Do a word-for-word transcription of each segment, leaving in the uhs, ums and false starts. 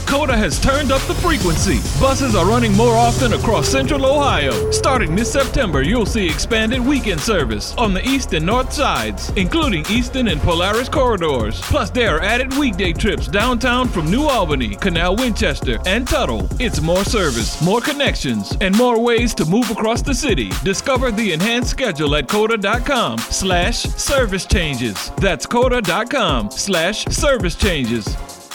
Coda has turned up the frequency. Buses are running more often across Central Ohio. Starting this September, you'll see expanded weekend service on the east and north sides, including Easton and Polaris corridors. Plus, there are added weekday trips downtown from New Albany, Canal Winchester, and Tuttle. It's more service, more connections, and more ways to move across the city. Discover the enhanced schedule at coda.com slash service changes. That's coda.com slash service changes.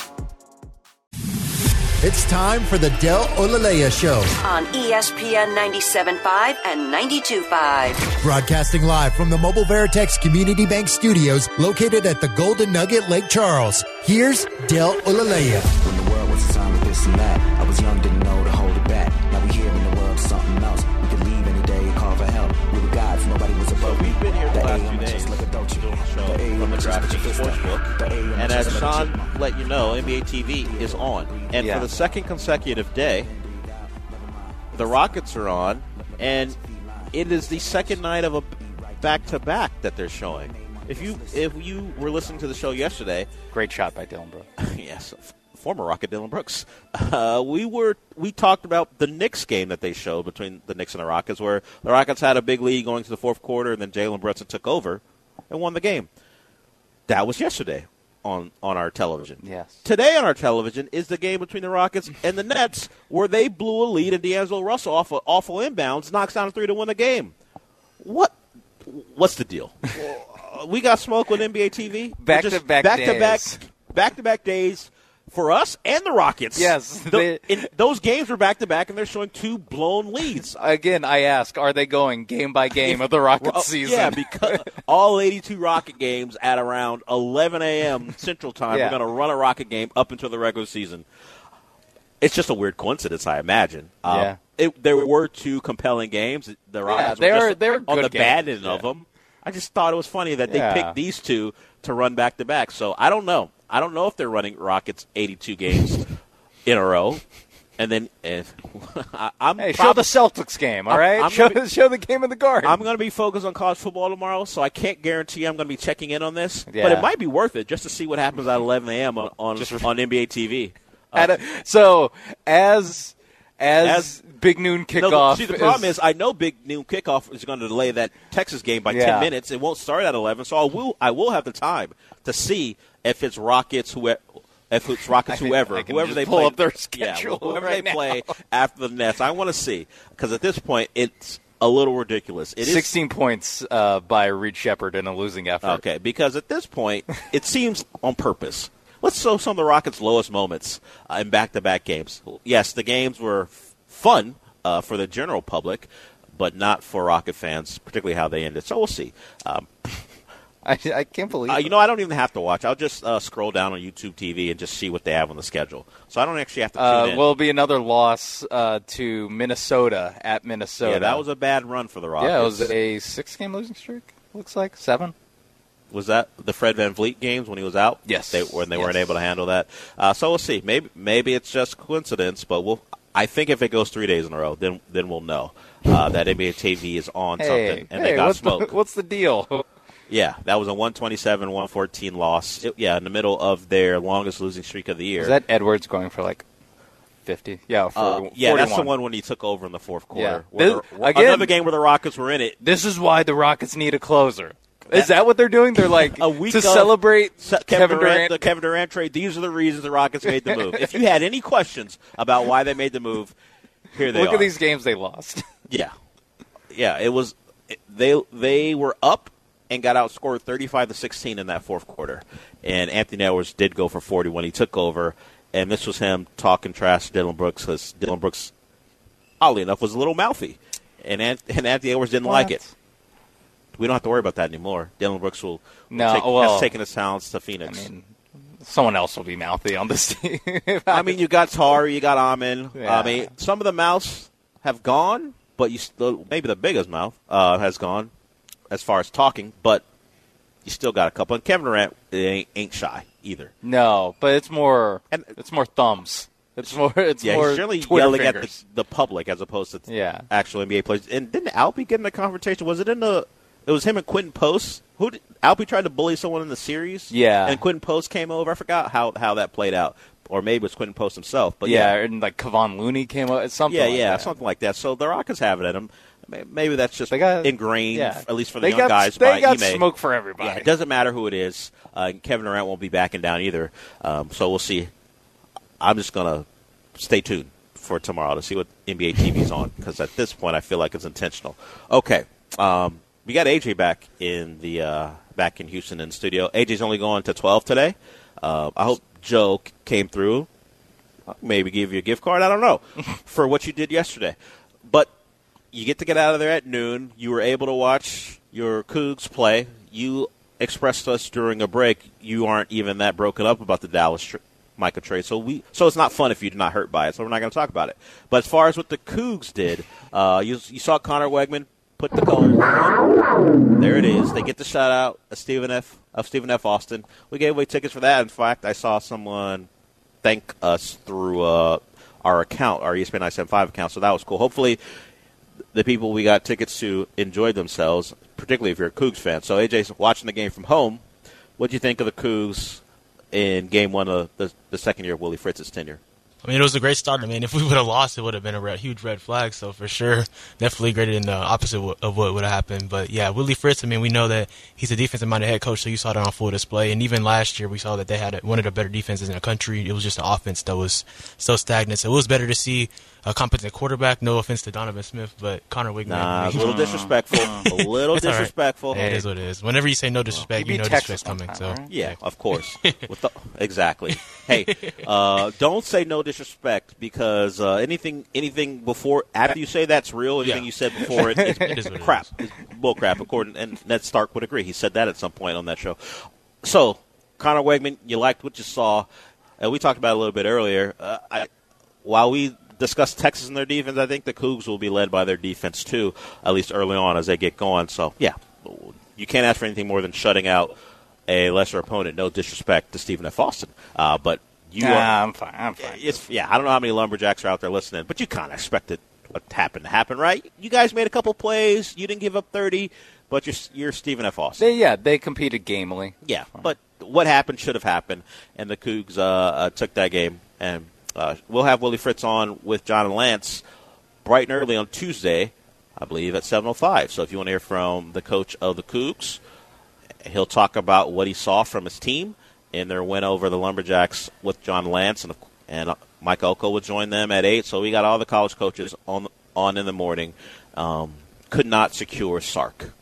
It's time for the Del Olaleya Show on E S P N ninety-seven point five and ninety-two point five. Broadcasting live from the Mobile Veritex Community Bank Studios located at the Golden Nugget, Lake Charles. Here's Del Olaleya. When the world was assigned with this and that, I was young, didn't know to hold it back. Now we here in the world, something else. We could leave any day and call for help. We were gods, nobody was above. So we've been here the the last few days doing the show from the DraftKings Sportsbook. And as Sean let you know, N B A T V is on. And yeah. for the second consecutive day, the Rockets are on. And it is the second night of a back-to-back that they're showing. If you if you were listening to the show yesterday. Great shot by Dylan Brooks. Yes, former Rocket Dylan Brooks. Uh, we were we talked about the Knicks game that they showed between the Knicks and the Rockets, where the Rockets had a big lead going to the fourth quarter, and then Jalen Brunson took over and won the game. That was yesterday on, on our television. Yes. Today on our television is the game between the Rockets and the Nets, where they blew a lead, and D'Angelo Russell, off of awful inbounds, knocks down a three to win the game. What? What's the deal? We got smoke with N B A T V. Back to back back days. to back, back to back days for us and the Rockets. Yes, the, they, in, those games were back to back, and they're showing two blown leads. Again, I ask: are they going game by game of the Rockets well, season? Yeah, because all eighty-two Rocket games at around eleven a.m. Central Time, yeah. we're going to run a Rocket game up until the regular season. It's just a weird coincidence, I imagine. Um, yeah. It, there were two compelling games. The Rockets yeah, they were are, just they were on good the games. bad end yeah. of them. I just thought it was funny that they yeah. picked these two to run back-to-back. So I don't know. I don't know if they're running Rockets eighty-two games in a row. And then if, I, I'm hey, prob- show the Celtics game, all right? I'm, I'm show, be, show the game in the Garden. I'm going to be focused on college football tomorrow, so I can't guarantee I'm going to be checking in on this. Yeah. But it might be worth it just to see what happens at eleven a.m. on on, Just, on N B A T V. Uh, a, so as, as as Big Noon kickoff. No, see, the problem is, is I know Big Noon kickoff is going to delay that Texas game by yeah. ten minutes. It won't start at eleven, so I will I will have the time to see if it's Rockets who. If it's Rockets, can, whoever, whoever they pull play, up their schedule, yeah, whoever right they now. play after the Nets, I want to see because at this point it's a little ridiculous. It sixteen is, points uh, by Reed Shepherd in a losing effort. Okay, because at this point it seems on purpose. Let's show some of the Rockets' lowest moments uh, in back-to-back games. Yes, the games were f- fun uh, for the general public, but not for Rocket fans, particularly how they ended. So we'll see. Um, I, I can't believe uh, it. You know, I don't even have to watch. I'll just uh, scroll down on YouTube T V and just see what they have on the schedule. So I don't actually have to tune uh, in. Will it'll be another loss uh, to Minnesota at Minnesota. Yeah, that was a bad run for the Rockets. Yeah, it was a six-game losing streak, looks like. Seven. Was that the Fred VanVleet games when he was out? Yes. They, when they yes. weren't able to handle that. Uh, so we'll see. Maybe maybe it's just coincidence, but we'll. I think if it goes three days in a row, then then we'll know uh, that N B A T V is on hey, something and hey, they got what's smoke. The, what's the deal? Yeah, that was a one twenty-seven one fourteen loss. It, yeah, in the middle of their longest losing streak of the year. Was that Edwards going for like fifty? Yeah, for, uh, yeah, forty-one. that's the one when he took over in the fourth quarter. Yeah. This, the, again, another game where the Rockets were in it. This is why the Rockets need a closer. Is that what they're doing? They're like a week to of celebrate Kevin, Kevin Durant, Durant. the Kevin Durant trade. These are the reasons the Rockets made the move. If you had any questions about why they made the move, here they Look are. Look at these games they lost. Yeah, yeah. It was they they were up and got outscored thirty-five to sixteen in that fourth quarter. And Anthony Edwards did go for forty when he took over. And this was him talking trash to Dylan Brooks because Dylan Brooks, oddly enough, was a little mouthy. And, Ant- and Anthony Edwards didn't what? like it. We don't have to worry about that anymore. Dylan Brooks will, will no, take, well, has taken his talents to Phoenix. I mean, someone else will be mouthy on this team. I mean, you got Tari, you got Amin. Yeah. I mean, some of the mouths have gone, but you still, maybe the biggest mouth uh, has gone as far as talking, but you still got a couple. And Kevin Durant ain't, ain't shy either. No, but it's more and it's more thumbs. It's more it's yeah, more he's really Twitter yelling fingers. at the, the public as opposed to yeah. actual N B A players. And didn't Alpy get in the confrontation? Was it in the – it was him and Quentin Post? Who did, Alpy tried to bully someone in the series? Yeah. And Quentin Post came over. I forgot how, how that played out. or maybe it was Quinton Post himself. But yeah, yeah, and like Kevon Looney came up, something. Yeah, like yeah, that. something like that. So the Rockets have it in them. Maybe that's just They got- ingrained, yeah. at least for the They young got, guys. They by got Ime. smoke for everybody. Yeah, it doesn't matter who it is. Uh, Kevin Durant won't be backing down either. Um, so we'll see. I'm just going to stay tuned for tomorrow to see what N B A T V's on, because at this point I feel like it's intentional. Okay. Um, we got A J back in the uh, back in Houston in the studio. A J's only going to twelve today. Uh, I hope Joe c- came through. Maybe give you a gift card. I don't know for what you did yesterday. But you get to get out of there at noon. You were able to watch your Cougs play. You expressed to us during a break you aren't even that broken up about the Dallas tr- Micah trade. So we, so it's not fun if you're not hurt by it. So we're not going to talk about it. But as far as what the Cougs did, uh, you, you saw Connor Wegman put the colors on. There it is. They get the shout out of Stephen F. of Stephen F. Austin. We gave away tickets for that. In fact, I saw someone thank us through uh, our account, our E S P N nine seventy-five account. So that was cool. Hopefully the people we got tickets to enjoyed themselves, particularly if you're a Cougs fan. So A J's watching the game from home. What do you think of the Cougs in game one of the, the second year of Willie Fritz's tenure? I mean, it was a great start. I mean, if we would have lost, it would have been a red, huge red flag. So for sure, definitely greater than the opposite of what would have happened. But yeah, Willie Fritz, I mean, we know that he's a defensive-minded head coach, so you saw that on full display. And even last year, we saw that they had one of the better defenses in the country. It was just an offense that was so stagnant. So it was better to see a competent quarterback. No offense to Donovan Smith, but Connor Wigman. Nah, a little disrespectful. a little It's all right. disrespectful. It is what it is. Whenever you say no disrespect, He you beat know Texas disrespect's coming. sometime, So right? Yeah, of course. With the, exactly. Hey, uh, don't say no disrespect, because uh, anything anything before after you say that's real, anything Yeah. you said before it is It is what it crap. is. It's bull crap. According, and Ned Stark would agree. He said that at some point on that show. So, Connor Wegman, you liked what you saw. And we talked about it a little bit earlier. Uh, I, while we discussed Texas and their defense, I think the Cougs will be led by their defense too, at least early on as they get going. So, yeah, you can't ask for anything more than shutting out a lesser opponent. No disrespect to Stephen F. Austin, uh, but you Nah, are. I'm fine. I'm fine. It's yeah. I don't know how many Lumberjacks are out there listening, but you kind of expected what happened to happen, right? You guys made a couple plays. You didn't give up thirty, but you're you're Stephen F. Austin. They, yeah, they competed gamely. Yeah, but what happened should have happened, and the Cougs uh, uh, took that game. And uh, we'll have Willie Fritz on with John and Lance bright and early on Tuesday, I believe, at seven oh five. So if you want to hear from the coach of the Cougs, he'll talk about what he saw from his team in their win over the Lumberjacks with John Lance, and and uh, Mike Elko will join them at eight. So we got all the college coaches on on in the morning. Um, could not secure Sark.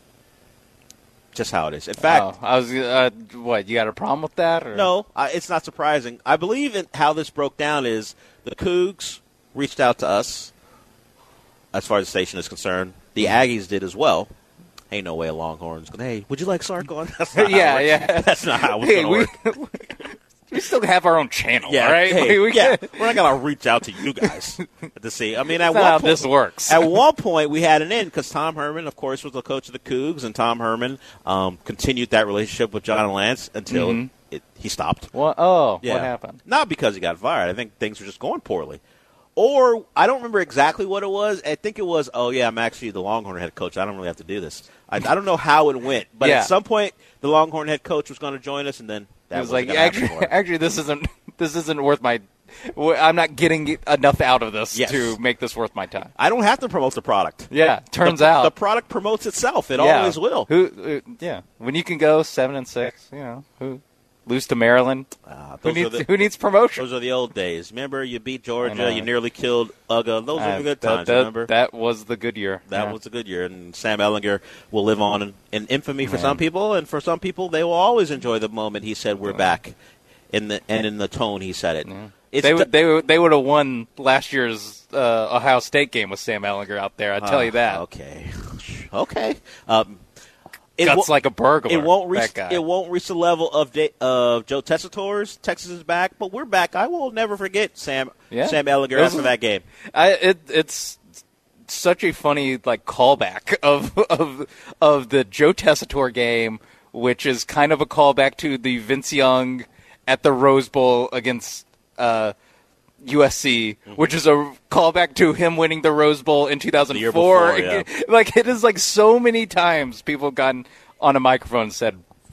Just how it is. In fact, Oh, I was uh, what? You got a problem with that? Or? no, I, it's not surprising. I believe in how this broke down is the Cougs reached out to us as far as the station is concerned. The Aggies did as well. Ain't no way a Longhorn's going, hey, would you like Sark on? That's not Yeah, how it works. yeah. That's not how it's Hey, going we, to work. we still have our own channel, Yeah, all right? hey, we, we yeah. can- We're not going to reach out to you guys to see. I mean, at That's one not how point, this works. At one point, we had an end because Tom Herman, of course, was the coach of the Cougs, and Tom Herman um, continued that relationship with John and Lance until Mhm. it, he stopped. What? Oh, Yeah. what happened? Not because he got fired. I think things were just going poorly. Or I don't remember exactly what it was. I think it was, oh, yeah, I'm actually the Longhorn head coach. I don't really have to do this. I, I don't know how it went. But Yeah. at some point, the Longhorn head coach was going to join us, and then that It was was like gonna happen actually, anymore. actually, this isn't this isn't worth my. I'm not getting enough out of this Yes. to make this worth my time. I don't have to promote the product. Yeah, turns the, out the product promotes itself. It yeah. always will. Who? Uh, yeah, when you can go seven and six, you know, who lose to Maryland? Uh, Who those, needs are the, who needs promotion? those are the old days. Remember, you beat I Georgia. know. You nearly killed U G A. Those Uh, were the good that- times. that, remember that was the good year. That Yeah. was a good year, and Sam Ellinger will live on in, in infamy for some people, and for some people, they will always enjoy the moment he said, "We're back," in the and in the tone he said it. It's They the- would they would they would have won last year's uh, Ohio State game with Sam Ellinger out there. I will tell you Ah, that. Okay, okay. Um, it Guts wo- like a burglar. It won't reach. that guy. It won't reach the level of da- of Joe Tessitore's. Texas is back, but we're back. I will never forget Sam Yeah. Sam Ellinger It was- after that game. I, it, it's such a funny like callback of of of the Joe Tessitore game, which is kind of a callback to the Vince Young at the Rose Bowl against uh, U S C, Mm-hmm. which is a callback to him winning the Rose Bowl in two thousand four. The year before, yeah. Like it is like so many times people have gotten on a microphone and said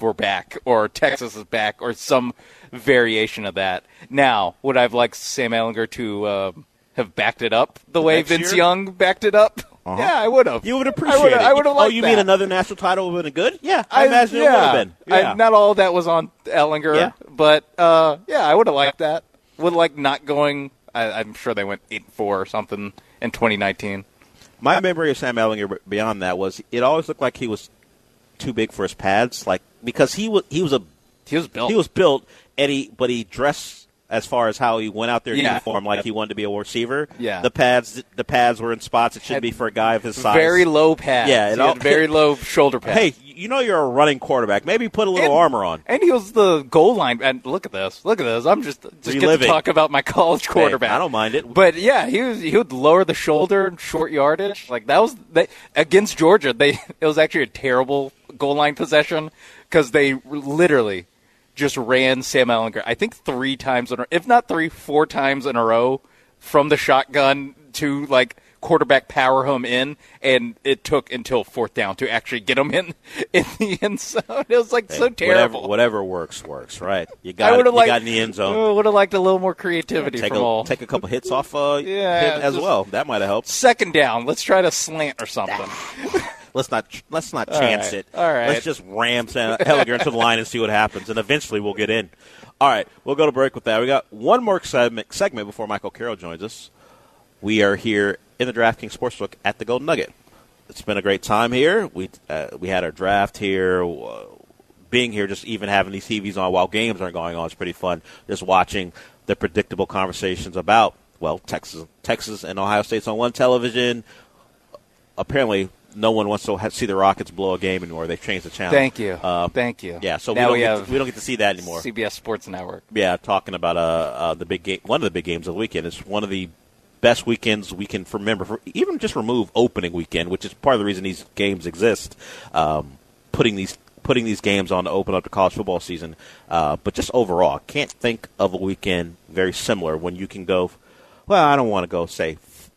we're back, or Texas is back, or some variation of that. Now, would I have liked Sam Ehlinger to uh, have backed it up the way Next Vince year? Young backed it up? Uh-huh. Yeah, I would have. You would appreciate I would it. I would have liked Oh, you that. mean another national title would have been good? Yeah, I, I imagine yeah. it would have been. Yeah. I, not all of that was on Ehlinger, Yeah. but uh, yeah, I would have liked that. Would like not going. I, I'm sure they went eight and four or something in twenty nineteen. My memory of Sam Ehlinger beyond that was it always looked like he was too big for his pads, like because he was he was a He was built. he was built, and he but he dressed as far as how he went out there in Yeah. uniform like he wanted to be a receiver. Yeah. the pads the pads were in spots it should Had be for a guy of his size. Very low pads. Yeah, it He all- had very low shoulder pads. Hey, you know you're a running quarterback. Maybe put a little And- armor on. And he was the goal line. And look at this. Look at this. I'm just just get to Reliving. talk about my college quarterback. Hey, I don't mind it. But yeah, he was he would lower the shoulder, short yardage. Like that was they, against Georgia. They it was actually a terrible goal line possession because they literally just ran Sam Ehlinger. I think three times in a, if not three, four times in a row from the shotgun to like quarterback power him in, and it took until fourth down to actually get him in in the end zone. It was like Hey, so terrible. Whatever, whatever works works, right? You got I it, would have you liked got in the end zone. Would have liked a little more creativity Take from a all. take a couple hits off uh, Yeah, him as just- well. That might have helped. Second down. Let's try to slant or something. Let's not let's not All chance right, it. all right. Let's just ram Sam Ehlinger into the line and see what happens, and eventually we'll get in. All right, we'll go to break with that. We got one more segment, segment before Michael Carroll joins us. We are here in the DraftKings Sportsbook at the Golden Nugget. It's been a great time here. We uh, we had our draft here. Uh, being here, just even having these T Vs on while games aren't going on is pretty fun. Just watching the predictable conversations about, well, Texas, Texas and Ohio State's on one television. Apparently, no one wants to have, see the Rockets blow a game anymore. They've changed the channel. Thank you. Uh, Thank you. Yeah, so now we, we don't get have to, we don't get to see that anymore. C B S Sports Network. Yeah, talking about uh, uh, the big game, one of the big games of the weekend. It's one of the best weekends we can remember. For, even just remove opening weekend, which is part of the reason these games exist. Um, putting these putting these games on to open up the college football season, uh, but just overall, can't think of a weekend very similar when you can go. Well, I don't want to go say.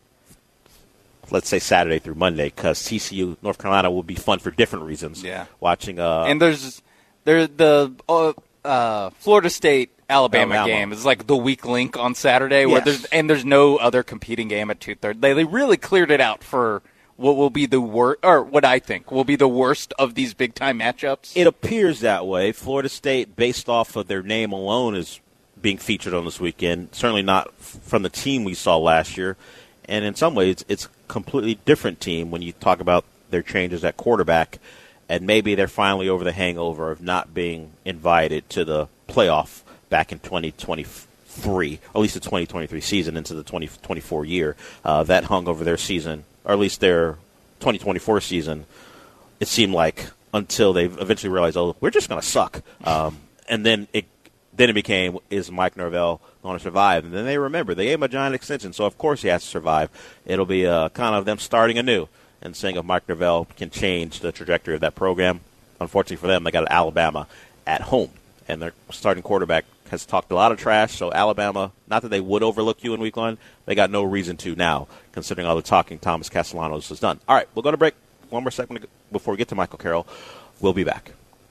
Let's say Saturday through Monday, because T C U, North Carolina, will be fun for different reasons. Yeah. Watching. Uh, And there's there the uh, uh, Florida State Alabama, Alabama. game is like the weak link on Saturday, where Yes. there's and there's no other competing game at two thirty. They they really cleared it out for what will be the worst, or what I think will be the worst of these big time matchups. It appears that way. Florida State, based off of their name alone, is being featured on this weekend. Certainly not f- from the team we saw last year. And in some ways, it's a completely different team when you talk about their changes at quarterback. And maybe they're finally over the hangover of not being invited to the playoff back in twenty twenty-three, or at least the twenty twenty-three season into the twenty twenty-four year. Uh, that hung over their season, or at least their twenty twenty-four season. It seemed like until they eventually realized, oh, we're just going to suck. Um, and then it then it became, is Mike Norvell going to survive? And then they remember, they gave him a giant extension, so of course he has to survive. It'll be uh, kind of them starting anew and seeing if Mike Norvell can change the trajectory of that program. Unfortunately for them, they got Alabama at home, and their starting quarterback has talked a lot of trash, so Alabama, not that they would overlook you in week one, they got no reason to now, considering all the talking Thomas Castellanos has done. All right, we'll go to break. One more second before we get to Michael Carroll. We'll be back.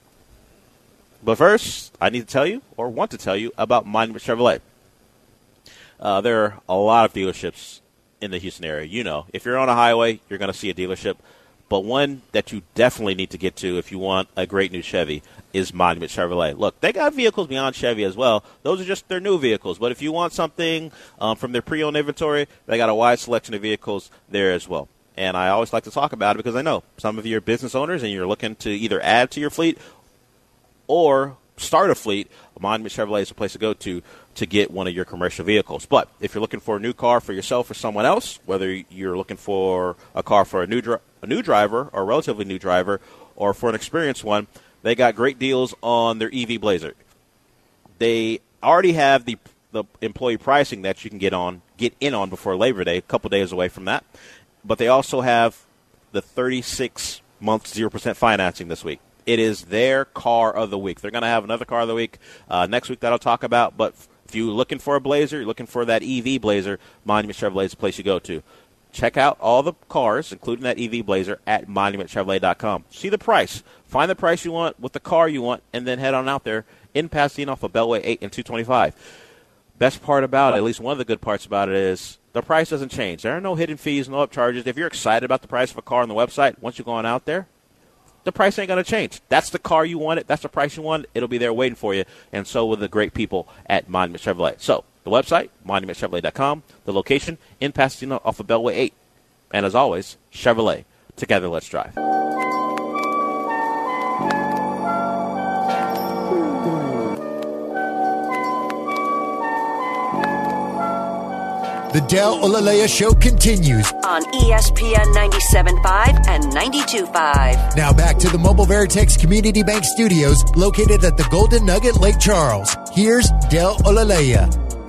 But first, I need to tell you, or want to tell you, about Monument Chevrolet. Uh, there are a lot of dealerships in the Houston area. You know, if you're on a highway, you're going to see a dealership. But one that you definitely need to get to if you want a great new Chevy is Monument Chevrolet. Look, they got vehicles beyond Chevy as well. Those are just their new vehicles. But if you want something um, from their pre-owned inventory, they got a wide selection of vehicles there as well. And I always like to talk about it because I know some of you are business owners and you're looking to either add to your fleet or start a fleet. Monument Chevrolet is a place to go to to get one of your commercial vehicles. But if you're looking for a new car for yourself or someone else, whether you're looking for a car for a new dri- a new driver or a relatively new driver or for an experienced one, they got great deals on their E V Blazer. They already have the the employee pricing that you can get on get in on before Labor Day, a couple days away from that. But they also have the thirty-six month zero percent financing this week. It is their car of the week. They're going to have another car of the week uh, next week that I'll talk about. But if you're looking for a Blazer, you're looking for that E V Blazer, Monument Chevrolet is the place you go to. check out all the cars, including that E V Blazer, at monument chevrolet dot com. See the price. Find the price you want with the car you want, and then head on out there in Pasadena off of Beltway eight and two twenty-five. Best part about it, at least one of the good parts about it, is the price doesn't change. There are no hidden fees, no upcharges. If you're excited about the price of a car on the website, once you're going out there, the price ain't going to change. That's the car you wanted. That's the price you wanted. It'll be there waiting for you, and so will the great people at Monument Chevrolet. So the website, monument chevrolet dot com. The location, in Pasadena off of Beltway eight. And as always, Chevrolet. Together, let's drive. The Del Olaleya Show continues on E S P N ninety-seven point five and ninety-two point five. Now back to the Mobile Veritex Community Bank Studios located at the Golden Nugget, Lake Charles. Here's Del Olaleya.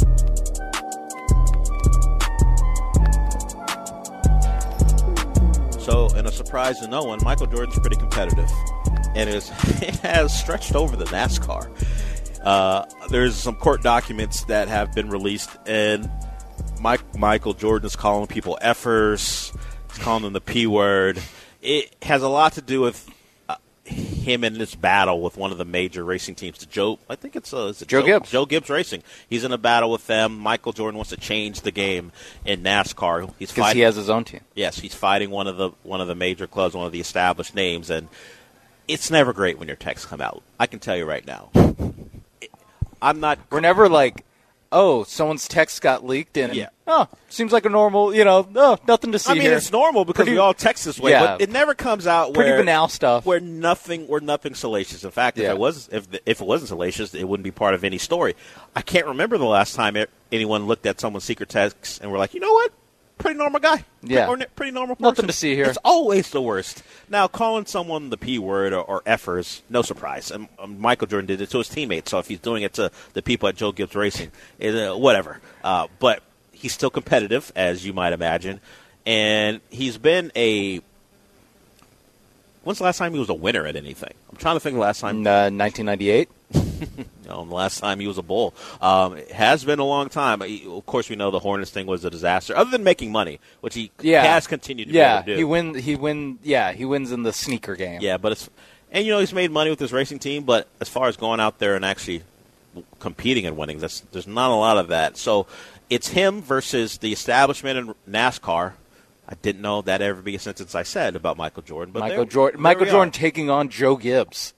So, in a surprise to no one, Michael Jordan's pretty competitive, and is, it has stretched over the NASCAR. Uh, there's some court documents that have been released, and Mike, Michael Jordan is calling people F'ers. He's calling them the P word. It has a lot to do with uh, him in this battle with one of the major racing teams. The Joe, I think it's, uh, is it Joe, Joe Gibbs. Joe Gibbs Racing. He's in a battle with them. Michael Jordan wants to change the game in NASCAR. He's Because he has his own team. Yes, he's fighting one of the one of the major clubs, one of the established names, and it's never great when your texts come out. I can tell you right now. I'm not. We're never like, oh, someone's text got leaked and, Yeah. oh, seems like a normal, you know, no, nothing to see I mean, here. it's normal because Pretty- we all text this way, Yeah. but it never comes out Pretty where banal stuff. where nothing, where nothing salacious. In fact, if Yeah. it was, if the, if it wasn't salacious, it wouldn't be part of any story. I can't remember the last time it, anyone looked at someone's secret text and were like, you know what, pretty normal guy, Yeah. pretty, pretty normal person. Nothing to see here. It's always the worst. Now, calling someone the P word or, or F'ers, no surprise. And um, Michael Jordan did it to his teammates, so if he's doing it to the people at Joe Gibbs Racing, it, uh, whatever. Uh, but he's still competitive, as you might imagine, and he's been a. When's the last time he was a winner at anything? I'm trying to think of the last time. Uh, nineteen ninety-eight. No, the last time he was a bull. Um, it has been a long time. He, of course, we know the Hornets thing was a disaster, other than making money, which he Yeah. has continued to Yeah, be able to do. he win. He win. Yeah, he wins in the sneaker game. Yeah, but it's and you know he's made money with his racing team, but as far as going out there and actually competing and winning, that's, there's not a lot of that. So it's him versus the establishment in NASCAR. I didn't know that ever be a sentence I said about Michael Jordan, but Michael there, Jordan. there Michael we Jordan are. taking on Joe Gibbs.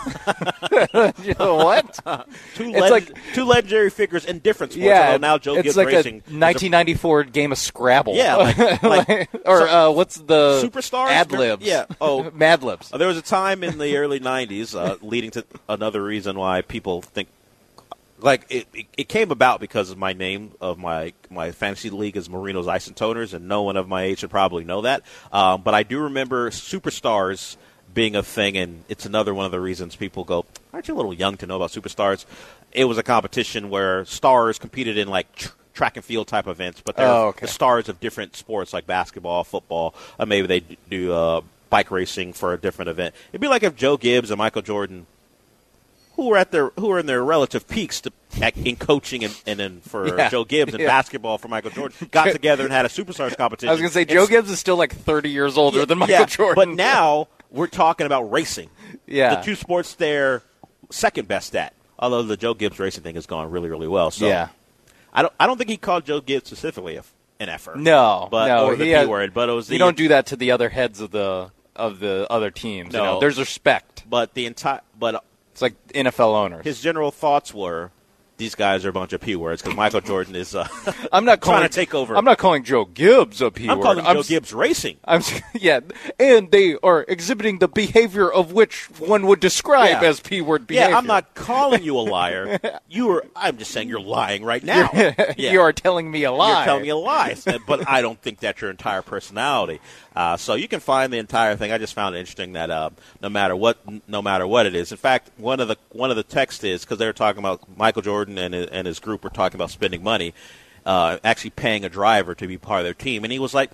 You know what? Two, It's leg- like- two legendary figures in different sports. Yeah, although now Joe it's Gibbs like Racing a is nineteen ninety-four game of Scrabble. Yeah, like- like- or uh, what's the Superstars? Ad libs? Yeah. Oh, Mad Libs. There was a time in the early nineties, uh, leading to another reason why people think, like, it, it, it came about because of my name of my my fantasy league is Marino's Ice and Toners, and no one of my age should probably know that. Um, but I do remember Superstars being a thing, and it's another one of the reasons people go, aren't you a little young to know about Superstars? It was a competition where stars competed in, like, tr- track and field type events, but they're Oh, okay. the stars of different sports like basketball, football, or maybe they d- do uh, bike racing for a different event. It'd be like if Joe Gibbs and Michael Jordan, who were at their who were in their relative peaks to, at, in coaching and, and then for Yeah. Joe Gibbs and Yeah. basketball for Michael Jordan, got together and had a Superstars competition. I was going to say, It's- Joe Gibbs is still like thirty years older yeah, than Michael yeah, Jordan. But now we're talking about racing. Yeah. The two sports they're second best at. Although the Joe Gibbs racing thing has gone really, really well. So Yeah. I don't I don't think he called Joe Gibbs specifically a, an effort. No, but no, or the he P has- word, but it was the you don't do that to the other heads of the of the other teams. You No. know? There's respect. but the entire but It's like N F L owners. his general thoughts were these guys are a bunch of P words because Michael Jordan is uh, I'm not trying calling, to take over. I'm not calling Joe Gibbs a P I'm word. calling I'm Joe s- Gibbs racing. I'm s- yeah, and they are exhibiting the behavior of which one would describe Yeah. as P word behavior. Yeah, I'm not calling you a liar. You are. I'm just saying you're lying right now. Yeah. You are telling me a lie. You're telling me a lie, but I don't think that's your entire personality. Uh, so you can find the entire thing. I just found it interesting that uh, no matter what, no matter what it is. In fact, one of the one of the texts is because they were talking about Michael Jordan and his, and his group were talking about spending money, uh, actually paying a driver to be part of their team, and he was like,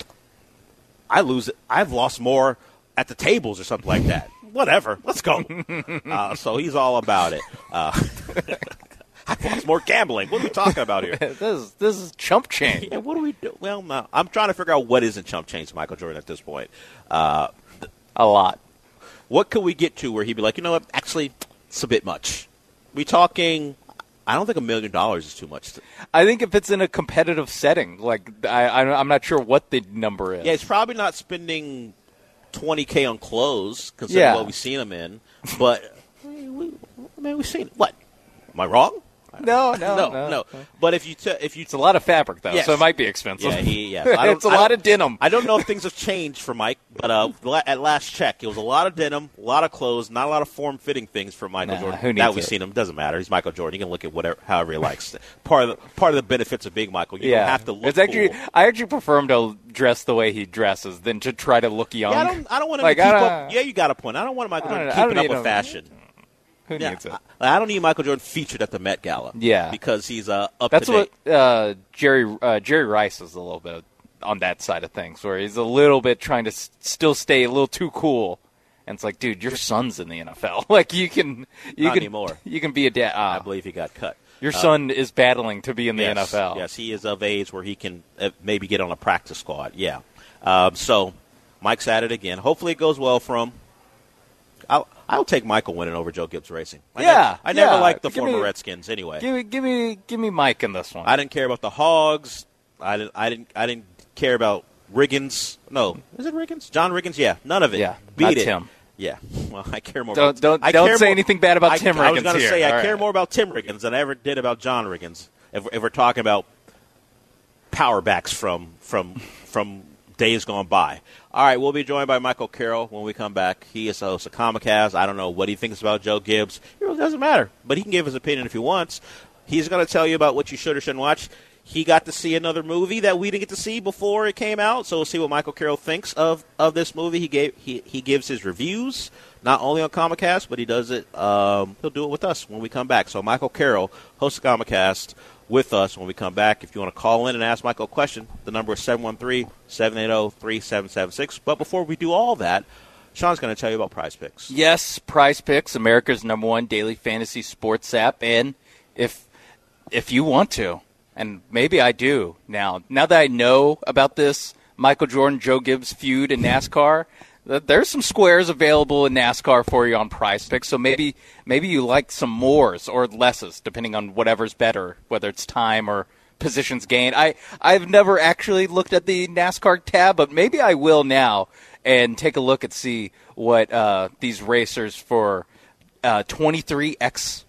"I lose. I've lost more at the tables or something like that. Whatever. Let's go." uh, so he's all about it. Uh, I thought it's more gambling. What are we talking about here? this is this is chump change. Yeah, what do we do? Well, no, I'm trying to figure out what isn't chump change to Michael Jordan at this point. Uh, a lot. What could we get to where he'd be like, you know what? Actually, it's a bit much. We talking? I don't think a million dollars is too much. To, I think if it's in a competitive setting, like I, I, I'm not sure what the number is. Yeah, it's probably not spending twenty K on clothes, considering yeah. what we've seen him in. But I mean, we, I mean, we've seen it. What? Am I wrong? No, no, no, no, no. But if you, t- if you, it's a lot of fabric though, yes. so it might be expensive. Yeah, he, yeah. I don't, it's a I lot don't, of denim. I don't know if things have changed for Mike, but uh, at last check, it was a lot of denim, a lot of clothes, not a lot of form-fitting things for Michael nah, Jordan. Who needs that we've it? seen him. Doesn't matter. He's Michael Jordan. He can look at whatever, however he likes. part of the part of the benefits of being Michael, you yeah. don't have to look. It's actually, cool. I actually prefer him to dress the way he dresses than to try to look young. Yeah, I don't. I don't want him like, to keep I up. Yeah, you got a point. I don't want Michael Jordan keeping up with him. fashion. Who yeah, needs it? I, I don't need Michael Jordan featured at the Met Gala. Yeah, because he's uh, up That's to date. what uh, Jerry uh, Jerry Rice is a little bit on that side of things, where he's a little bit trying to s- still stay a little too cool. And it's like, dude, your son's in the N F L. Like you can, you Not can, anymore. You can be a dad. Uh, I believe he got cut. Your uh, son is battling to be in the yes, N F L. Yes, he is of age where he can uh, maybe get on a practice squad. Yeah. Um, so Mike's at it again. Hopefully it goes well for him. I'll, I'll take Michael winning over Joe Gibbs Racing. I yeah, never, I never yeah. liked the give former me, Redskins anyway. Give me, give me, give me Mike in this one. I didn't care about the Hogs. I didn't, I didn't, I didn't care about Riggins. No, is it Riggins? John Riggins? Yeah, none of it. Yeah, beat not it. Tim. Yeah, well, I care more. Don't about, don't I don't care say more, anything bad about I, Tim Riggins I was going to here. say I All care right. more about Tim Riggins than I ever did about John Riggins. If, if we're talking about power backs from from from days gone by. All right, we'll be joined by Michael Carroll when we come back. He is the host of Comicast. I don't know what he thinks about Joe Gibbs. It really doesn't matter, but he can give his opinion if he wants. He's going to tell you about what you should or shouldn't watch. He got to see another movie that we didn't get to see before it came out, so we'll see what Michael Carroll thinks of, of this movie. He gave he, he gives his reviews, not only on Comicast, but he does it. Um, he'll do it with us when we come back. So Michael Carroll, host of Comicast, with us when we come back. If you want to call in and ask Michael a question, the number is seven one three, seven eight zero, three seven seven six. But before we do all that, Sean's going to tell you about Prize Picks. Yes, Prize Picks, America's number one daily fantasy sports app. And if if you want to, and maybe I do now, now that I know about this Michael Jordan, Joe Gibbs feud in NASCAR, there's some squares available in NASCAR for you on Prize Picks. So maybe maybe you like some mores or lesses, depending on whatever's better, whether it's time or positions gained. I, I've never actually looked at the NASCAR tab, but maybe I will now and take a look and see what uh, these racers for uh, twenty-three X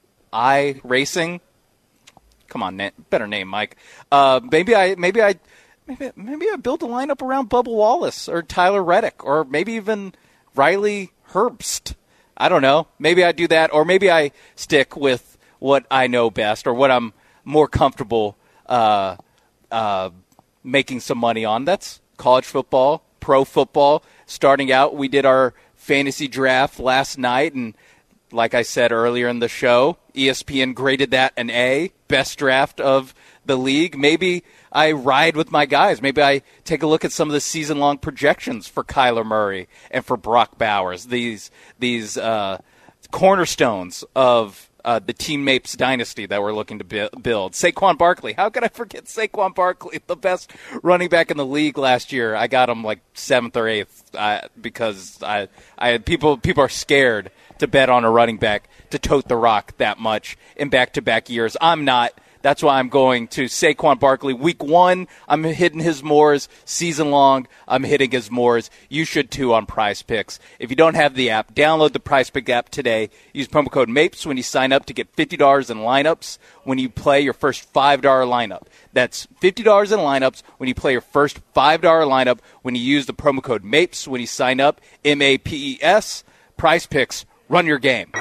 I Racing. Come on, na- better name, Mike. Uh, maybe I maybe I maybe maybe I build a lineup around Bubba Wallace or Tyler Reddick or maybe even Riley Herbst. I don't know. Maybe I do that, or maybe I stick with what I know best or what I'm more comfortable uh, uh, making some money on. That's college football, pro football. Starting out, we did our fantasy draft last night, and like I said earlier in the show, E S P N graded that an A, best draft of the league. Maybe I ride with my guys. Maybe I take a look at some of the season-long projections for Kyler Murray and for Brock Bowers, these these uh, cornerstones of uh, the Team Mapes dynasty that we're looking to bu- build. Saquon Barkley. How could I forget Saquon Barkley, the best running back in the league last year? I got him like seventh or eighth uh, because I, I people people are scared to bet on a running back to tote the rock that much in back-to-back years. I'm not. That's why I'm going to Saquon Barkley. Week one, I'm hitting his mores. Season long, I'm hitting his mores. You should too on Prize Picks. If you don't have the app, download the Prize Pick app today. Use promo code MAPES when you sign up to get fifty dollars in lineups when you play your first five dollars lineup. That's fifty dollars in lineups when you play your first five dollars lineup when you use the promo code MAPES when you sign up. M A P E S. Prize Picks. Run your game.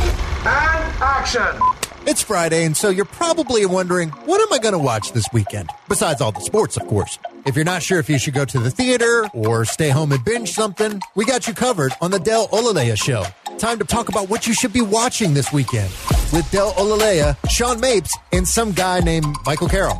And action! It's Friday, and so you're probably wondering, what am I going to watch this weekend? Besides all the sports, of course. If you're not sure if you should go to the theater or stay home and binge something, we got you covered on the Del Olalea Show. Time to talk about what you should be watching this weekend with Del Olalea, Sean Mapes, and some guy named Michael Carroll.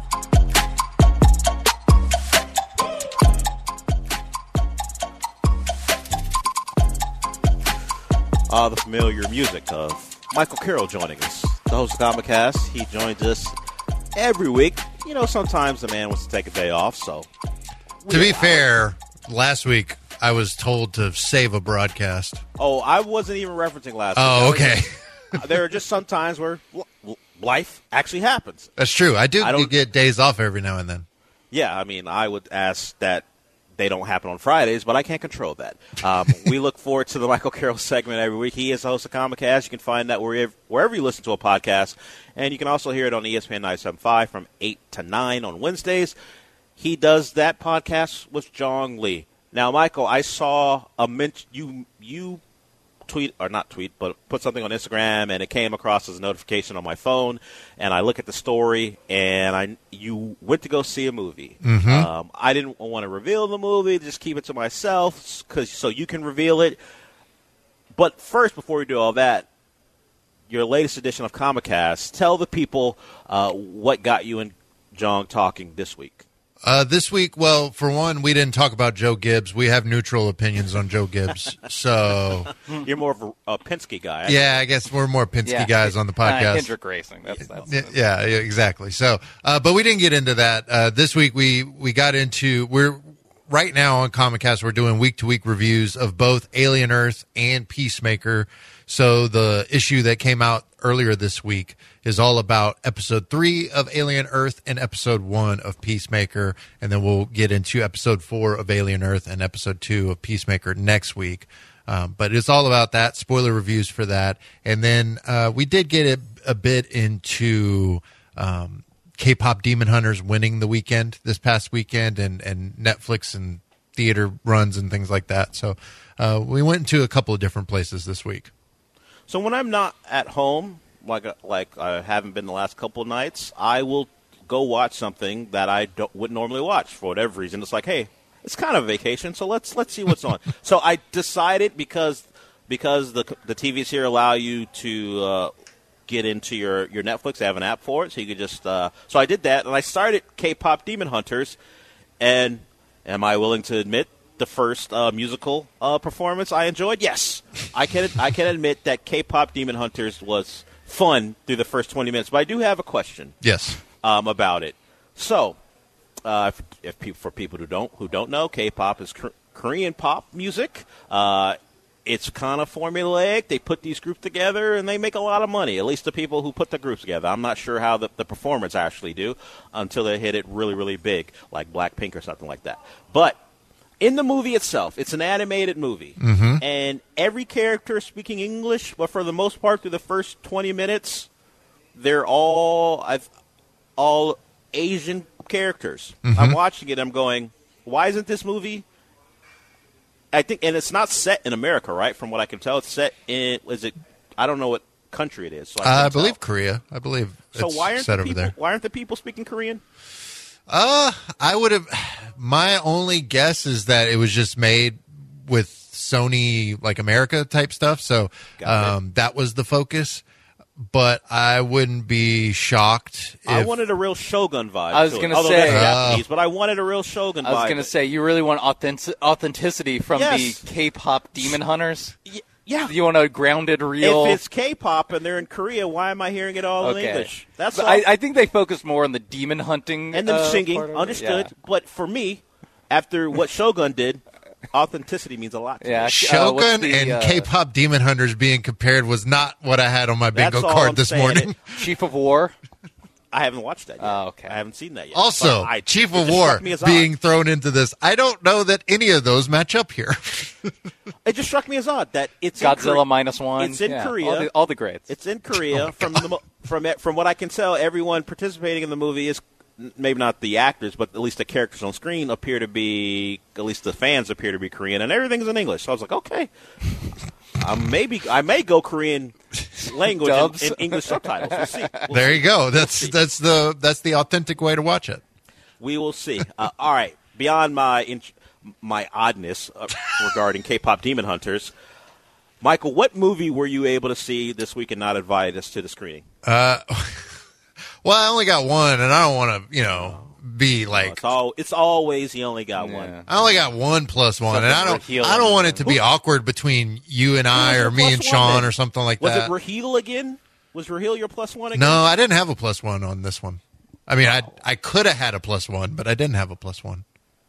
Uh, the familiar music of Michael Carroll joining us the host of ComiCast. He joins us every week. You know, sometimes the man wants to take a day off, so. To be fair, last week I was told to save a broadcast. Oh, I wasn't even referencing last oh, week. Oh, okay. Just, there are just some times where life actually happens. That's true. I do I get days off every now and then. Yeah, I mean, I would ask that they don't happen on Fridays, but I can't control that. Um, we look forward to the Michael Carroll segment every week. He is the host of ComiCast. You can find that wherever, wherever you listen to a podcast. And you can also hear it on E S P N ninety-seven point five from eight to nine on Wednesdays. He does that podcast with Jong Lee. Now, Michael, I saw a mint- you you tweet, or not tweet, but put something on Instagram, and it came across as a notification on my phone, and I look at the story, and I you went to go see a movie. Mm-hmm. Um, I didn't want to reveal the movie, just keep it to myself, cause, so you can reveal it. But first, before we do all that, your latest edition of ComiCast, tell the people uh, what got you and Jong talking this week. Uh, this week, well, for one, we didn't talk about Joe Gibbs. We have neutral opinions on Joe Gibbs. So you're more of a, a Penske guy. I yeah, I guess we're more Penske yeah. guys on the podcast. Uh, Hendrick Racing. That's, that's, yeah, yeah, exactly. So, uh, but we didn't get into that. Uh, this week, we, we got into, we're right now on ComiCast, we're doing week-to-week reviews of both Alien Earth and Peacemaker. So the issue that came out earlier this week is all about episode three of Alien Earth and episode one of Peacemaker. And then we'll get into episode four of Alien Earth and episode two of Peacemaker next week. Um, but it's all about that, spoiler reviews for that. And then uh, we did get a, a bit into um, K-pop Demon Hunters winning the weekend this past weekend, and, and Netflix and theater runs and things like that. So uh, we went into a couple of different places this week. So when I'm not at home, like like I haven't been the last couple of nights, I will go watch something that I don't, wouldn't normally watch for whatever reason. It's like, hey, it's kind of a vacation, so let's let's see what's on. So I decided because because the the T Vs here allow you to uh, get into your, your Netflix. They have an app for it, so you could just. Uh, so I did that, and I started K-pop Demon Hunters, and am I willing to admit? The first uh, musical uh, performance I enjoyed? Yes. I can I can admit that K-pop Demon Hunters was fun through the first twenty minutes, but I do have a question. Yes. Um, about it. So, uh, if, if people, for people who don't who don't know, K-pop is K- Korean pop music. Uh, it's kind of formulaic. They put these groups together, and they make a lot of money, at least the people who put the groups together. I'm not sure how the, the performers actually do until they hit it really, really big, like Blackpink or something like that. But in the movie itself, it's an animated movie, mm-hmm. and every character is speaking English, but for the most part, through the first twenty minutes, they're all I've, all Asian characters. Mm-hmm. I'm watching it, I'm going, why isn't this movie? I think, and it's not set in America, right? From what I can tell, it's set in, is it, I don't know what country it is. So I, uh, I believe Korea. I believe so it's why aren't set the over people, there. Why aren't the people speaking Korean? Uh, I would have. My only guess is that it was just made with Sony, like America type stuff. So um, that was the focus. But I wouldn't be shocked. If, I wanted a real Shogun vibe. I was going to say, that's uh, Japanese, but I wanted a real Shogun vibe. I was going to say, you really want authentic- authenticity from yes. the K-pop Demon Hunters. Y- Yeah. You want a grounded, real... If it's K-pop and they're in Korea, why am I hearing it all okay. in English? That's all. I, I think they focus more on the demon hunting and them uh, singing. part of Understood. It. Yeah. But for me, after what Shogun did, authenticity means a lot to yeah. me. Shogun uh, the, and uh, K-pop Demon Hunters being compared was not what I had on my bingo That's all card I'm this saying. morning. It, Chief of War. I haven't watched that yet. Oh, okay. I haven't seen that yet. Also, I, Chief it of just War struck me as being odd. thrown into this. I don't know that any of those match up here. It just struck me as odd that it's Godzilla in Korea. minus one. It's in yeah. Korea. All the, all the greats. It's in Korea. from the mo- from it, from what I can tell, everyone participating in the movie is maybe not the actors, but at least the characters on screen appear to be, at least the fans appear to be Korean, and everything's in English. So I was like, okay, um, maybe I may go Korean language and, and English subtitles. We'll see. We'll there see. you go. That's we'll that's the that's the authentic way to watch it. We will see. Uh, all right. Beyond my in- my oddness uh, regarding K-pop Demon Hunters, Michael, what movie were you able to see this week and not invite us to the screening? Uh, well, I only got one, and I don't want to, you know, be like. It's, all, it's always you only got Yeah. one. I only got one plus one, and I don't. Raheel I don't want it and- to be awkward between you and I, was or your me plus and one Sean, then? or something like Was that. it Raheel again? Was Raheel your plus one again? No, I didn't have a plus one on this one. I mean, I I could have had a plus one, but I didn't have a plus one.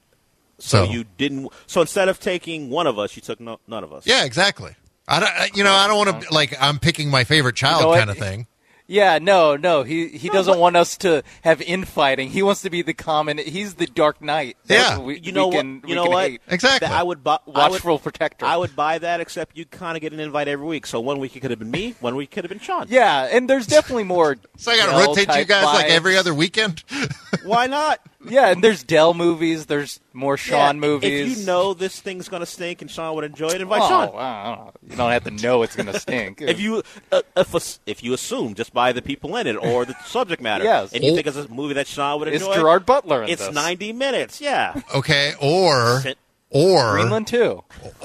So, So you didn't. So instead of taking one of us, you took no, none of us. yeah, exactly. I don't, I- you know, I don't want to like I'm picking my favorite child You know what? kind of thing. Yeah, no, no. He he No, doesn't but- want us to have infighting. He wants to be the common. He's the Dark Knight. Yeah. we, You know we can, what? we You know can what? hate. Exactly. That I would buy. I would, Watchful protector. I would buy that, except you kind of get an invite every week. So one week it could have been me, one week it could have been Sean. Yeah, and there's definitely more. So I got to Dell rotate you type guys like vibes. every other weekend. Why not? Yeah, and there's Dell movies. There's more Sean Yeah, movies. If you know this thing's going to stink and Sean would enjoy it, invite oh, Sean. wow, you don't have to know it's going to stink. If you uh, if, if you assume just by the people in it or the subject matter, Yes. and you think it's a movie that Sean would it's enjoy, Gerard Butler. In it's this. ninety minutes. Yeah. Okay, or Shit. or Greenland too.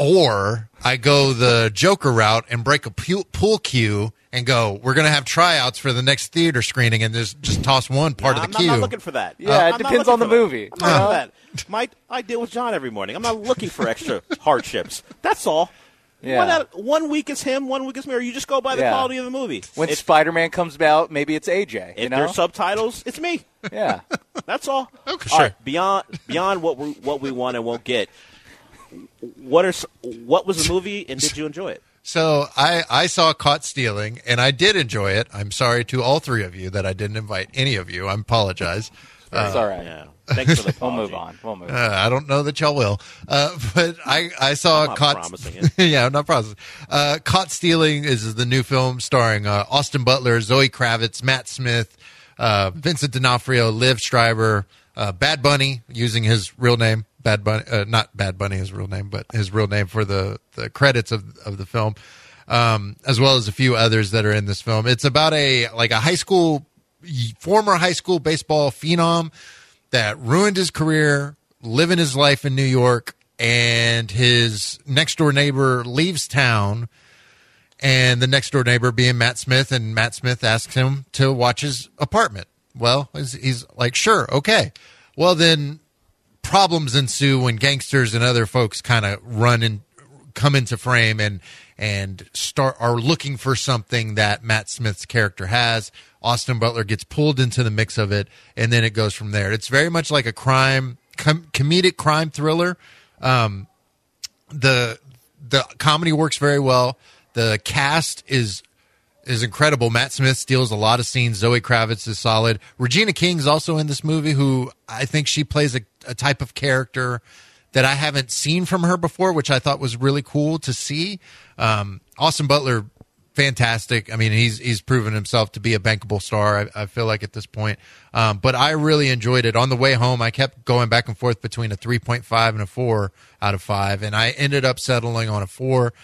or I go the Joker route and break a pu- pool queue and go, we're going to have tryouts for the next theater screening and just, just toss one part I'm, of the I'm queue. not looking for that. Yeah, it I'm not depends looking on the for that. movie. I'm not looking for that. My, I deal with John every morning. I'm not looking for extra hardships. That's all. Yeah. Why not? One week is him, one week is me, or you just go by the Yeah. quality of the movie. When if Spider-Man comes out, maybe it's A J. if You know? there's subtitles, it's me. yeah. That's all. Okay, All sure. right, beyond beyond what we what we want and won't get. What are s- what was the movie and did you enjoy it? So I, I saw Caught Stealing, and I did enjoy it. I'm sorry to all three of you that I didn't invite any of you. I apologize. it's all right. Yeah. Thanks for the We'll apology. move on. We'll move on. Uh, I don't know that y'all will, uh, but I, I saw I'm not Caught. promising it. yeah, I'm not promising. Uh, Caught Stealing is the new film starring uh, Austin Butler, Zoe Kravitz, Matt Smith, uh, Vincent D'Onofrio, Liv Schreiber, uh, Bad Bunny using his real name. Bad Bunny, uh, not Bad Bunny, his real name, but his real name for the, the credits of of the film, um, as well as a few others that are in this film. It's about a like a high school, former high school baseball phenom that ruined his career, living his life in New York, and his next door neighbor leaves town, and the next door neighbor being Matt Smith, and Matt Smith asks him to watch his apartment. Well, he's, he's like, sure, okay. Well, then problems ensue when gangsters and other folks kind of run and come into frame and and start are looking for something that Matt Smith's character has. Austin Butler gets pulled into the mix of it, and then it goes from there. It's very much like a crime com- comedic crime thriller. Um, the the comedy works very well. The cast is is incredible. Matt Smith steals a lot of scenes. Zoe Kravitz is solid. Regina King's also in this movie, who I think she plays a, a type of character that I haven't seen from her before, which I thought was really cool to see. Um, Austin Butler, fantastic. I mean, he's he's proven himself to be a bankable star, I, I feel like, at this point. Um, but I really enjoyed it. On the way home, I kept going back and forth between a three point five and a four out of five, and I ended up settling on a four.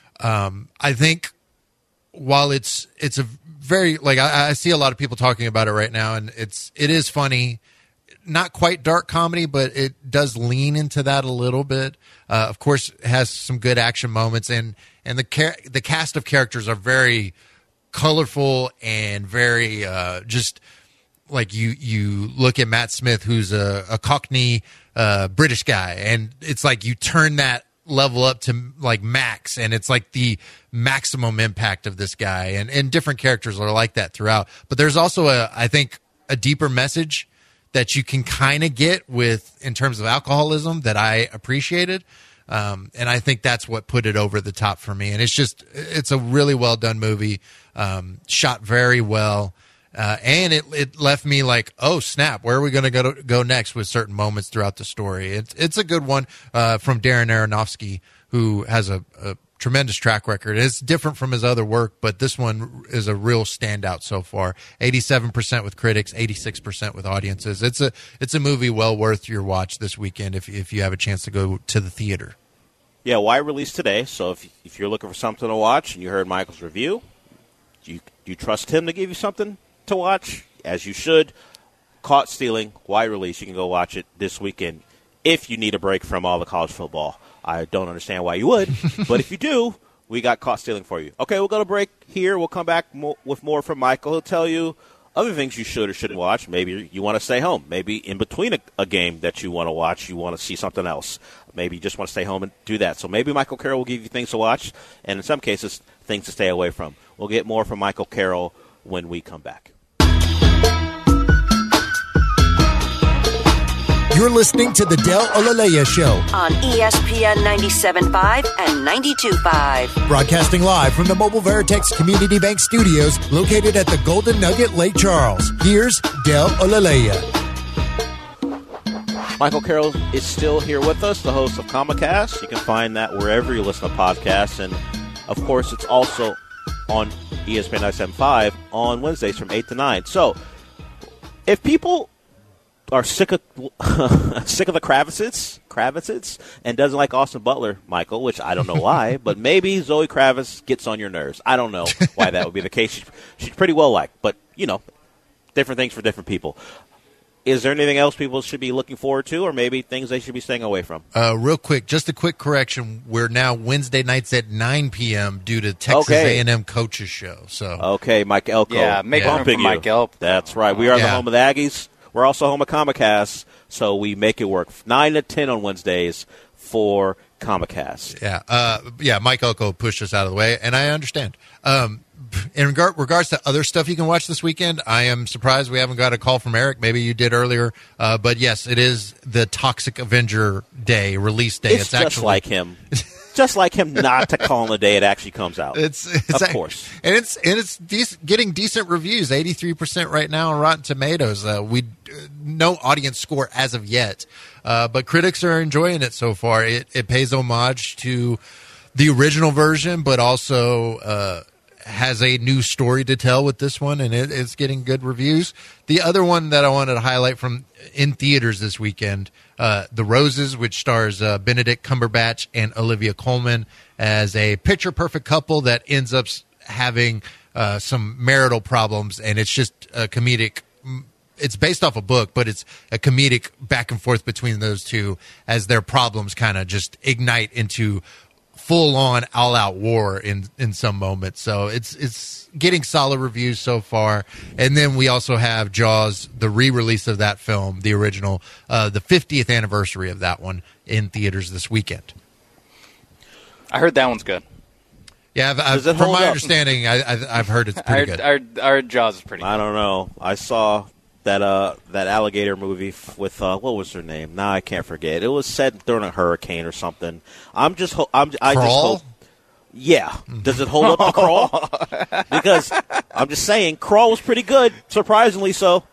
Um, I think while it's it's a very like I, I see a lot of people talking about it right now, and it's it is funny, not quite dark comedy, but it does lean into that a little bit. Uh, of course, it has some good action moments, and and the car- the cast of characters are very colorful and very uh, just like you you look at Matt Smith, who's a, a Cockney uh, British guy, and it's like you turn that level up to like max, and it's like the maximum impact of this guy, and and different characters are like that throughout. But there's also a I think a deeper message that you can kind of get with in terms of alcoholism that I appreciated. Um, and I think that's what put it over the top for me. And it's just, it's a really well done movie, um, shot very well. Uh, and it, it left me like, oh snap, where are we going to go go next with certain moments throughout the story? It's, it's a good one, uh, from Darren Aronofsky, who has a, a tremendous track record. It's different from his other work, but this one is a real standout so far. eighty-seven percent with critics, eighty-six percent with audiences. It's a it's a movie well worth your watch this weekend if if you have a chance to go to the theater. Yeah, why release today? So if if you're looking for something to watch and you heard Michael's review, do you do you trust him to give you something to watch? As you should. Caught Stealing, why release? You can go watch it this weekend if you need a break from all the college football. I don't understand why you would, but if you do, we got Caught Stealing for you. Okay, we'll go to break here. We'll come back mo- with more from Michael. He'll tell you other things you should or shouldn't watch. Maybe you want to stay home. Maybe in between a, a game that you want to watch, you want to see something else. Maybe you just want to stay home and do that. So maybe Michael Carroll will give you things to watch, and in some cases, things to stay away from. We'll get more from Michael Carroll when we come back. You're listening to the Del Olaleya Show on E S P N ninety-seven point five and ninety-two point five. Broadcasting live from the Mobile Veritex Community Bank Studios located at the Golden Nugget, Lake Charles. Here's Del Olaleya. Michael Carroll is still here with us, the host of Comicast. You can find that wherever you listen to podcasts. And, of course, it's also on E S P N ninety-seven point five on Wednesdays from eight to nine. So, if people are sick of sick of the Kravitzes, Kravitzes, and doesn't like Austin Butler, Michael, which I don't know why, but maybe Zoe Kravitz gets on your nerves. I don't know why that would be the case. She's, she's pretty well liked, but, you know, different things for different people. Is there anything else people should be looking forward to, or maybe things they should be staying away from? Uh, real quick, just a quick correction. We're now Wednesday nights at nine p.m. due to Texas okay. A and M Coaches Show. So Okay, Mike Elko. Yeah, make yeah. room for Mike Elko. That's right. We are yeah. the home of the Aggies. We're also home of Comicast, so we make it work. nine to ten on Wednesdays for Comicast. Yeah, uh, yeah. Mike Elko pushed us out of the way, and I understand. Um, in regard, regards to other stuff you can watch this weekend, I am surprised we haven't got a call from Eric. Maybe you did earlier, uh, but yes, it is the Toxic Avenger Day release day. It's, it's just actually like him. Just like him not to call on the day it actually comes out. It's, it's of course, and it's and it's dec- getting decent reviews. Eighty-three percent right now on Rotten Tomatoes. Uh, we uh, no audience score as of yet, uh, but critics are enjoying it so far. It, it pays homage to the original version, but also uh, has a new story to tell with this one, and it, it's getting good reviews. The other one that I wanted to highlight from in theaters this weekend. Uh, The Roses, which stars uh, Benedict Cumberbatch and Olivia Colman as a picture-perfect couple that ends up having uh, some marital problems, and it's just a comedic. It's based off a book, but it's a comedic back and forth between those two as their problems kind of just ignite into full-on, all-out war in in some moments. So it's it's getting solid reviews so far. And then we also have Jaws, the re-release of that film, the original, uh, the fiftieth anniversary of that one in theaters this weekend. I heard that one's good. Yeah, I've, I've, from my up? understanding, I, I've, I've heard it's pretty our, good. Our, our Jaws is pretty good. I don't know. I saw that uh that alligator movie f- with uh what was her name? Now I can't forget. It was set during a hurricane or something. I'm just ho- I'm I Crawl? just hope. Yeah. Does it hold up to Crawl? Because I'm just saying, Crawl was pretty good, surprisingly so.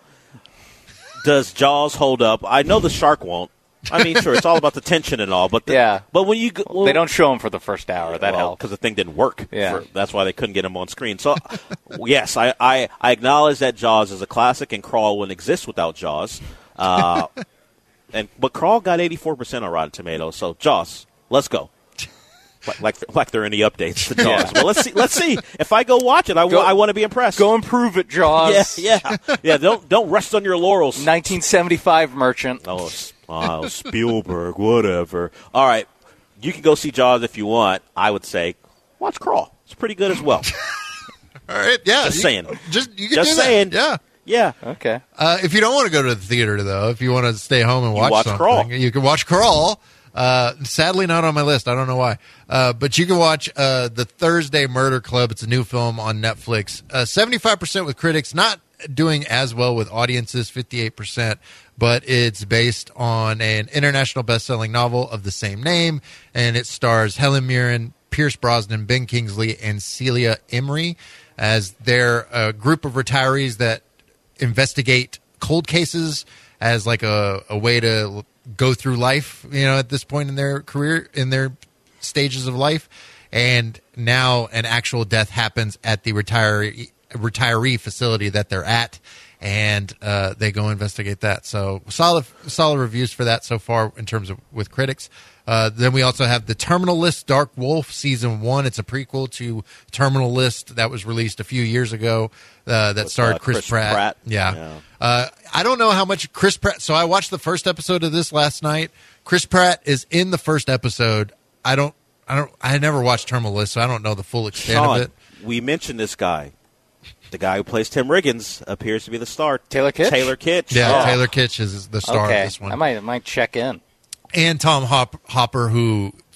Does Jaws hold up? I know the shark won't. I mean, sure, it's all about the tension and all, but the, yeah. But when you go, well, they don't show him for the first hour. That well, helps because the thing didn't work. Yeah, for, that's why they couldn't get him on screen. So, yes, I, I, I acknowledge that Jaws is a classic, and Crawl wouldn't exist without Jaws. Uh, and but Crawl got eighty-four percent on Rotten Tomatoes. So Jaws, let's go. Like, like, like there are any updates to Jaws. Yeah. Well, let's see. Let's see. If I go watch it, I, go, I want to be impressed. Go improve it, Jaws. Yeah, yeah, yeah. Don't don't rest on your laurels. nineteen seventy-five Merchant. Oh, oh, Spielberg, whatever. All right, you can go see Jaws if you want. I would say watch Crawl. It's pretty good as well. All right, yeah. Just you, saying. Just you can just do saying. That. Yeah. Yeah. Okay. Uh, if you don't want to go to the theater, though, if you want to stay home and you watch, watch something, Crawl. you can watch Crawl. Uh, sadly, not on my list. I don't know why. Uh, but you can watch uh, the Thursday Murder Club. It's a new film on Netflix. Uh, seventy-five percent with critics, not doing as well with audiences, fifty-eight percent. But it's based on an international best-selling novel of the same name, and it stars Helen Mirren, Pierce Brosnan, Ben Kingsley, and Celia Imrie as they're a group of retirees that investigate cold cases as like a, a way to go through life, you know, at this point in their career, in their stages of life. And now an actual death happens at the retiree, retiree facility that they're at, and uh, they go investigate that. So solid, solid reviews for that so far in terms of with critics. Uh, then we also have The Terminal List, Dark Wolf, Season one. It's a prequel to Terminal List that was released a few years ago uh, that With, starred uh, Chris, Chris Pratt. Pratt. Yeah. yeah. Uh, I don't know how much Chris Pratt... So I watched the first episode of this last night. Chris Pratt is in the first episode. I don't... I don't. I never watched Terminal List, so I don't know the full extent Sean, of it. We mentioned this guy. The guy who plays Tim Riggins appears to be the star. Taylor Kitsch? Taylor Kitsch. Yeah, oh. Taylor Kitsch is the star okay. of this one. I might, I might check in. And Tom Hop- Hopper, who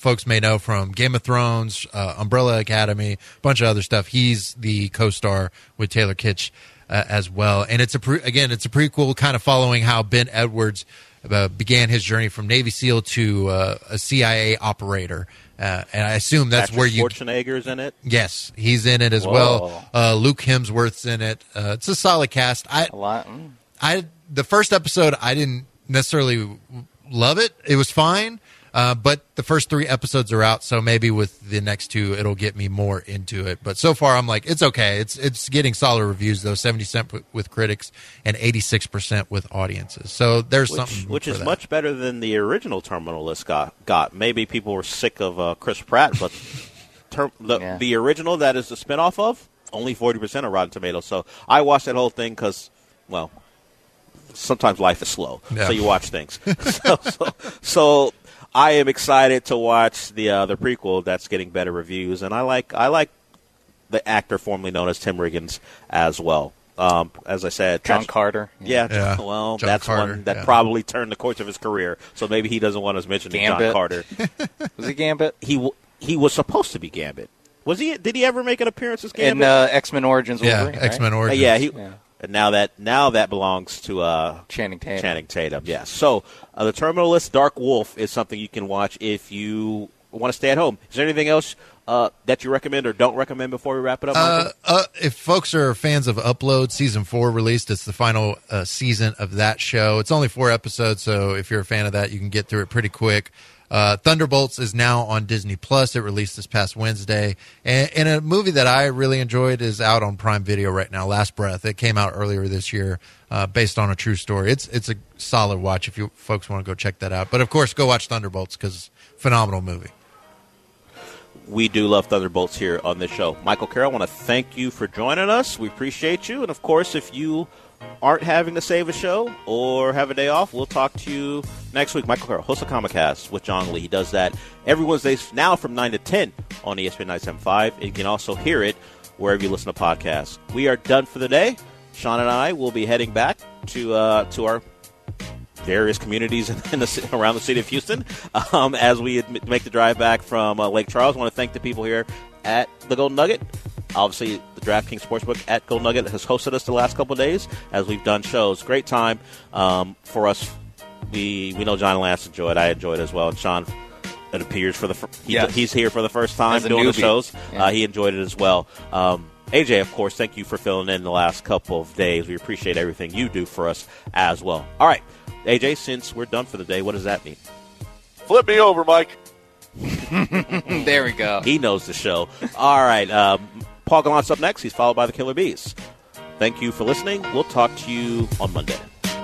folks may know from Game of Thrones, uh, Umbrella Academy, a bunch of other stuff. He's the co-star with Taylor Kitsch uh, as well. And it's a pre- again, it's a prequel kind of following how Ben Edwards uh, began his journey from Navy SEAL to uh, a C I A operator. Uh, and I assume that's Patrick where you. Schwarzenegger's in it. Yes, he's in it as Whoa. well. Uh, Luke Hemsworth's in it. Uh, it's a solid cast. I, A lot. Mm. I the first episode I didn't necessarily love it. It was fine, uh, but the first three episodes are out, so maybe with the next two it'll get me more into it. But so far I'm like, it's okay. It's it's getting solid reviews though, seventy percent with critics and eighty-six percent with audiences. So there's Which, something which for is that. much better than the original Terminal List got. got. Maybe people were sick of uh, Chris Pratt, but ter- the, Yeah. the original that is the spinoff of only forty percent of Rotten Tomatoes. So I watched that whole thing because, well, sometimes life is slow, Yeah. so you watch things. so, so, so I am excited to watch the uh, the prequel that's getting better reviews, and I like I like the actor formerly known as Tim Riggins as well. Um, as I said, John Patrick- Carter. Yeah, Yeah. well, John that's Carter, one that yeah. probably turned the course of his career. So maybe he doesn't want us mentioning John Gambit. Carter. Was he Gambit? He w- he was supposed to be Gambit. Was he? Did he ever make an appearance as Gambit? In uh, X-Men Origins Yeah, Wolverine, X Men Uh, Origins. yeah, he. Yeah. And now that now that belongs to uh, Channing Tatum. Channing Tatum. Yes. So uh, the Terminal List Dark Wolf is something you can watch if you want to stay at home. Is there anything else uh, that you recommend or don't recommend before we wrap it up, Michael? Uh, uh, if folks are fans of Upload, season four released. It's the final uh, season of that show. It's only four episodes, so if you're a fan of that, you can get through it pretty quick. Uh, Thunderbolts is now on Disney Plus. It released this past Wednesday, and, and a movie that I really enjoyed is out on Prime Video right now. Last Breath. It came out earlier this year, uh, based on a true story. It's it's a solid watch if you folks want to go check that out. But of course, go watch Thunderbolts because phenomenal movie. We do love Thunderbolts here on this show. Michael Carroll, I want to thank you for joining us. We appreciate you. And, of course, if you aren't having to save a show or have a day off, we'll talk to you next week. Michael Carroll, host of Comic Cast with John Lee. He does that every Wednesday now from nine to ten on E S P N ninety-seven point five. And you can also hear it wherever you listen to podcasts. We are done for the day. Sean and I will be heading back to uh, to our various communities in the, around the city of Houston um, as we admit, make the drive back from uh, Lake Charles. I want to thank the people here at the Golden Nugget. Obviously, the DraftKings Sportsbook at Golden Nugget has hosted us the last couple of days as we've done shows. Great time um, for us. We we know John and Lance enjoyed. I enjoyed it as well. And Sean, it appears for the fir- he, Yes. he's here for the first time As a doing the newbie. shows. Yeah. Uh, he enjoyed it as well. Um, A J, of course, thank you for filling in the last couple of days. We appreciate everything you do for us as well. All right, A J, since we're done for the day, what does that mean? Flip me over, Mike. There we go. He knows the show. All right, um, Paul Gallant's up next. He's followed by the Killer Bees. Thank you for listening. We'll talk to you on Monday.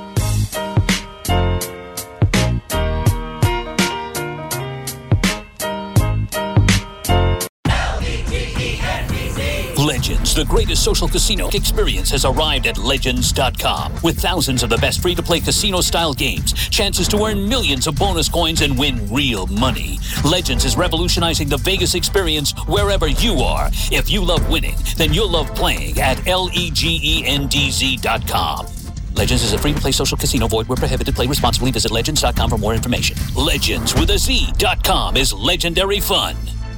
Legends, the greatest social casino experience, has arrived at Legends dot com. With thousands of the best free-to-play casino-style games, chances to earn millions of bonus coins and win real money. Legends is revolutionizing the Vegas experience wherever you are. If you love winning, then you'll love playing at Legends dot com. Legends is a free-to-play social casino. Void where prohibited. Play responsibly. Visit Legends dot com for more information. Legends with a Z dot com is legendary fun.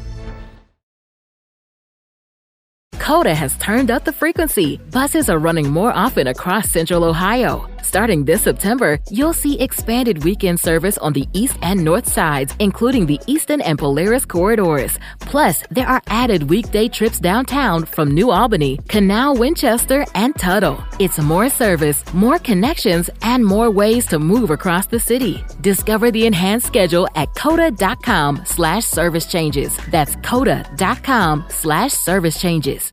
Coda has turned up the frequency. Buses are running more often across Central Ohio. Starting this September, you'll see expanded weekend service on the east and north sides, including the Eastern and Polaris corridors. Plus, there are added weekday trips downtown from New Albany, Canal, Winchester, and Tuttle. It's more service, more connections, and more ways to move across the city. Discover the enhanced schedule at coda dot com slash service changes. That's coda dot com slash service changes.